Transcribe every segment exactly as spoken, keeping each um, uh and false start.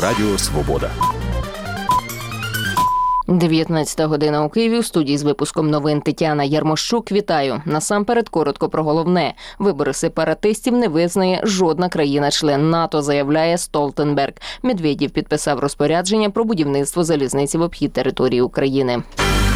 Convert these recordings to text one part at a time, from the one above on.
Радіо Свобода. дев'ятнадцята година у Києві. У студії з випуском новин Тетяна Ярмощук. Вітаю. Насамперед коротко про головне. Вибори сепаратистів не визнає жодна країна-член НАТО, заявляє Столтенберг. Медведєв підписав розпорядження про будівництво залізниці в обхід території України.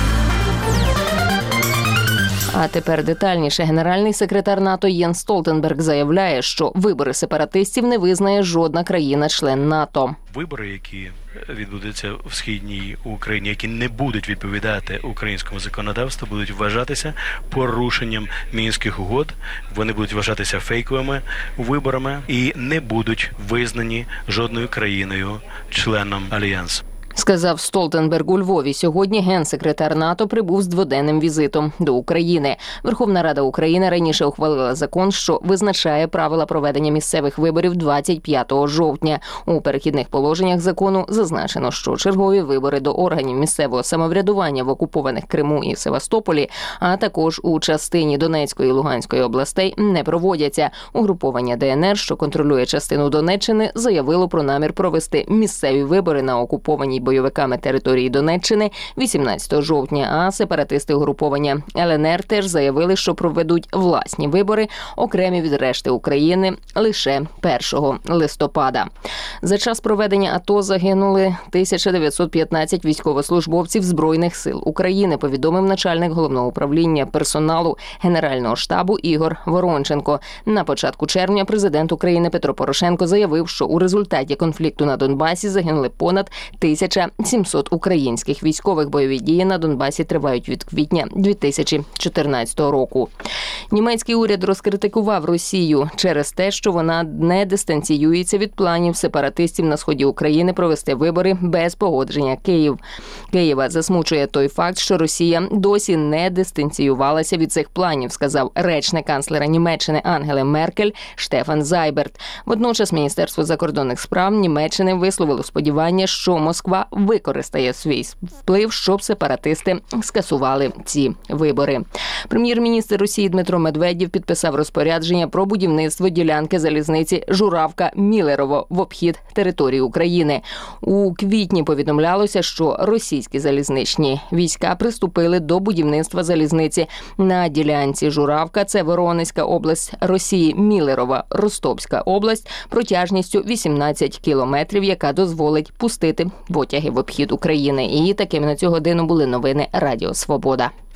А тепер детальніше. Генеральний секретар НАТО Єнс Столтенберг заявляє, що вибори сепаратистів не визнає жодна країна-член НАТО. Вибори, які відбудуться в східній Україні, які не будуть відповідати українському законодавству, будуть вважатися порушенням Мінських угод, вони будуть вважатися фейковими виборами і не будуть визнані жодною країною-членом Альянсу. Сказав Столтенберг у Львові. Сьогодні генсекретар НАТО прибув з дводенним візитом до України. Верховна Рада України раніше ухвалила закон, що визначає правила проведення місцевих виборів двадцять п'ятого жовтня. У перехідних положеннях закону зазначено, що чергові вибори до органів місцевого самоврядування в окупованих Криму і Севастополі, а також у частині Донецької і Луганської областей не проводяться. Угруповання ДНР, що контролює частину Донеччини, заявило про намір провести місцеві вибори на окупованій бойовиками території Донеччини вісімнадцятого жовтня, а сепаратисти угруповання ЛНР теж заявили, що проведуть власні вибори, окремі від решти України, лише першого листопада. За час проведення АТО загинули тисяча дев'ятсот п'ятнадцять військовослужбовців Збройних сил України, повідомив начальник головного управління персоналу Генерального штабу Ігор Воронченко. На початку червня президент України Петро Порошенко заявив, що у результаті конфлікту на Донбасі загинули понад тисяча сімсот українських військових. Бойові дії на Донбасі тривають від квітня дві тисячі чотирнадцятого року. Німецький уряд розкритикував Росію через те, що вона не дистанціюється від планів сепаратистів на сході України провести вибори без погодження Київ. Києва засмучує той факт, що Росія досі не дистанціювалася від цих планів, сказав речник канцлера Німеччини Ангели Меркель Штефан Зайберт. Водночас Міністерство закордонних справ Німеччини висловило сподівання, що Москва використає свій вплив, щоб сепаратисти скасували ці вибори. Прем'єр-міністр Росії Дмитро Медведєв підписав розпорядження про будівництво ділянки залізниці Журавка-Мілерово в обхід території України. У квітні повідомлялося, що російські залізничні війська приступили до будівництва залізниці на ділянці Журавка, це Воронезька область Росії, Мілерово, Ростовська область, протяжністю вісімнадцять кілометрів, яка дозволить пустити потяги в обхід України. І такими на цю годину були новини Радіо Свобода.